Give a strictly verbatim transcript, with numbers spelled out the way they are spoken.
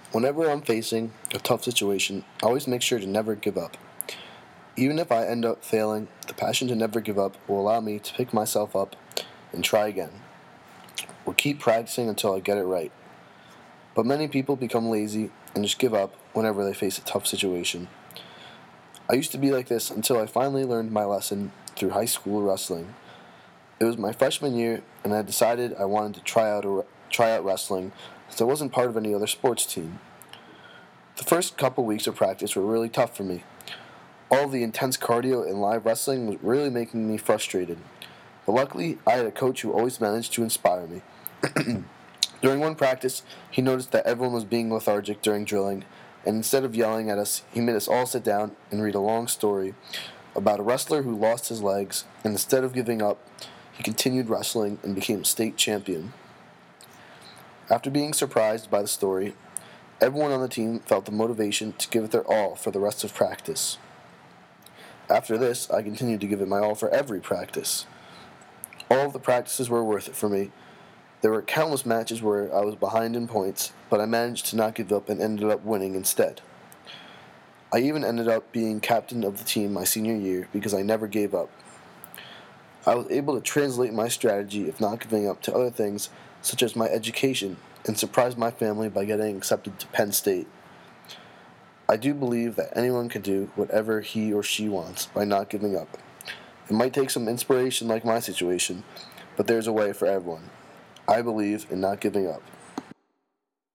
Whenever I'm facing a tough situation, I always make sure to never give up. Even if I end up failing, the passion to never give up will allow me to pick myself up and try again, or keep practicing until I get it right. But many people become lazy and just give up whenever they face a tough situation. I used to be like this until I finally learned my lesson through high school wrestling. It was my freshman year, and I decided I wanted to try out a, try out wrestling since I wasn't part of any other sports team. The first couple weeks of practice were really tough for me. All of the intense cardio and live wrestling was really making me frustrated. But luckily, I had a coach who always managed to inspire me. During one practice, he noticed that everyone was being lethargic during drilling, and instead of yelling at us, he made us all sit down and read a long story about a wrestler who lost his legs, and instead of giving up, he continued wrestling and became state champion. After being surprised by the story, everyone on the team felt the motivation to give it their all for the rest of practice. After this, I continued to give it my all for every practice. All of the practices were worth it for me. There were countless matches where I was behind in points, but I managed to not give up and ended up winning instead. I even ended up being captain of the team my senior year because I never gave up. I was able to translate my strategy of not giving up to other things such as my education and surprise my family by getting accepted to Penn State. I do believe that anyone can do whatever he or she wants by not giving up. It might take some inspiration like my situation, but there's a way for everyone. I believe in not giving up.